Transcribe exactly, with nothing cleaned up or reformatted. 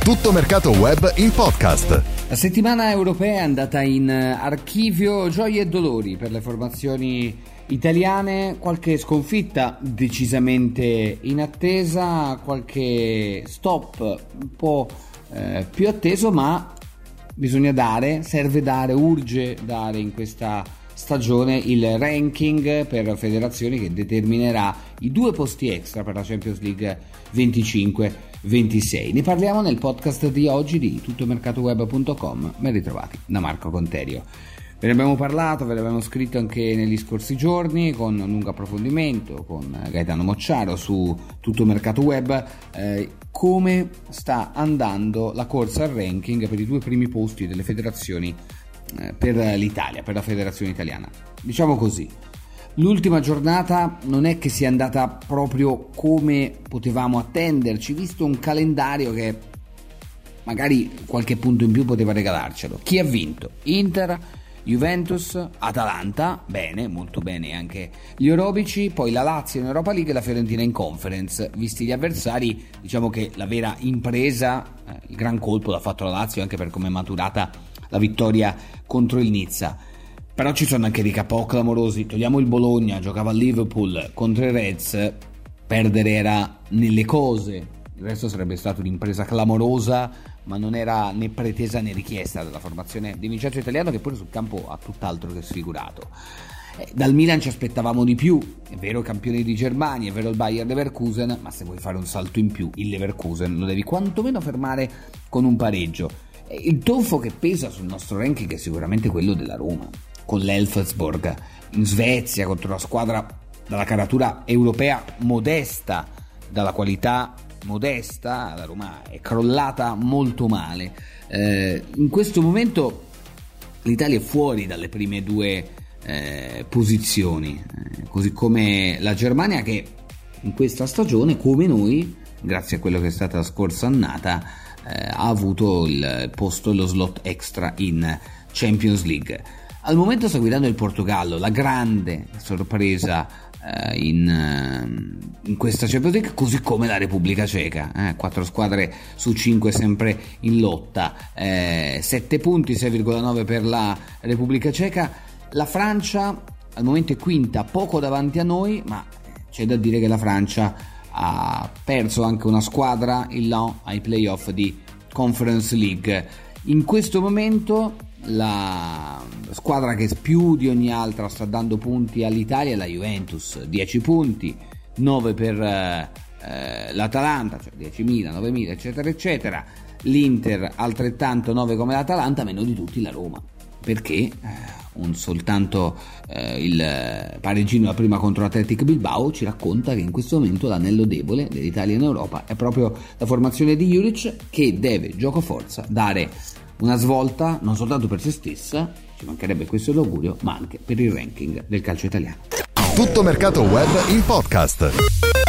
Tutto Mercato Web in podcast. La settimana europea è andata in archivio gioie e dolori per le formazioni italiane, qualche sconfitta decisamente inattesa, qualche stop un po' eh, più atteso, ma bisogna dare, serve dare, urge dare in questa stagione il ranking per federazioni che determinerà i due posti extra per la Champions League venticinque ventisei. Ne parliamo nel podcast di oggi di tutto mercato web punto com. Ben ritrovati da Marco Conterio. Ve ne abbiamo parlato, ve l'abbiamo scritto anche negli scorsi giorni con un lungo approfondimento con Gaetano Mocciaro su Tutto Mercato Web, eh, come sta andando la corsa al ranking per i due primi posti delle federazioni eh, per l'Italia, per la federazione italiana. Diciamo così, l'ultima giornata non è che sia andata proprio come potevamo attenderci, visto un calendario che magari qualche punto in più poteva regalarcelo. Chi ha vinto? Inter, Juventus, Atalanta, bene, molto bene anche gli orobici, poi la Lazio in Europa League e la Fiorentina in Conference. Visti gli avversari, diciamo che la vera impresa, eh, il gran colpo l'ha fatto la Lazio anche per come è maturata la vittoria contro il Nizza. Però ci sono anche dei capo clamorosi. Togliamo il Bologna, giocava a Liverpool contro i Reds, perdere era nelle cose, il resto sarebbe stata un'impresa clamorosa, ma non era né pretesa né richiesta dalla formazione di Vincenzo Italiano, che pure sul campo ha tutt'altro che sfigurato. Eh, dal Milan ci aspettavamo di più, è vero campione di Germania, è vero il Bayer Leverkusen, ma se vuoi fare un salto in più il Leverkusen lo devi quantomeno fermare con un pareggio. Eh, il tonfo che pesa sul nostro ranking è sicuramente quello della Roma, con l'Elfsborg in Svezia contro una squadra dalla caratura europea modesta, dalla qualità modesta. La Roma è crollata molto male. Eh, in questo momento l'Italia è fuori dalle prime due eh, posizioni, eh, così come la Germania, che in questa stagione, come noi, grazie a quello che è stata la scorsa annata, eh, ha avuto il posto, lo slot extra in Champions League. Al momento sta guidando il Portogallo, la grande sorpresa eh, in, eh, in questa Champions League, così come la Repubblica Ceca, eh, quattro squadre su cinque sempre in lotta, eh, sette punti, sei virgola nove per la Repubblica Ceca. La Francia al momento è quinta, poco davanti a noi, ma c'è da dire che la Francia ha perso anche una squadra in là ai playoff di Conference League. In questo momento la squadra che più di ogni altra sta dando punti all'Italia è la Juventus, dieci punti, nove per eh, l'Atalanta, cioè diecimila, novemila eccetera eccetera. L'Inter altrettanto nove come l'Atalanta, meno di tutti la Roma, perché eh, un soltanto eh, il pareggino la prima contro l'Athletic Bilbao ci racconta che in questo momento l'anello debole dell'Italia in Europa è proprio la formazione di Juric, che deve gioco forza dare una svolta non soltanto per se stessa, ci mancherebbe, questo è l'augurio, ma anche per il ranking del calcio italiano. Tutto Mercato Web in podcast.